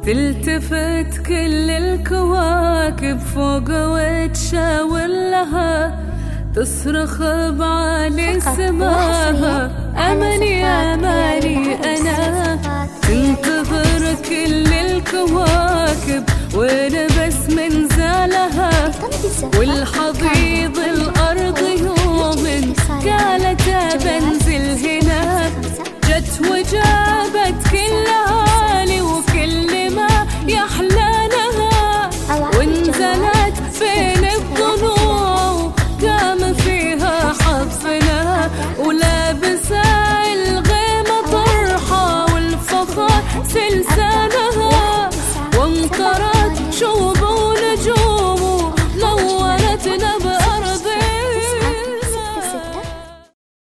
تلتفت كل الكواكب فوق وتشاور لها، تصرخ بعالي سماها أماني أماني أنا. تنتظر كل الكواكب ولبس من زالها، والحضيض الأرض يوم قالت بنزل هنا. جت وجاء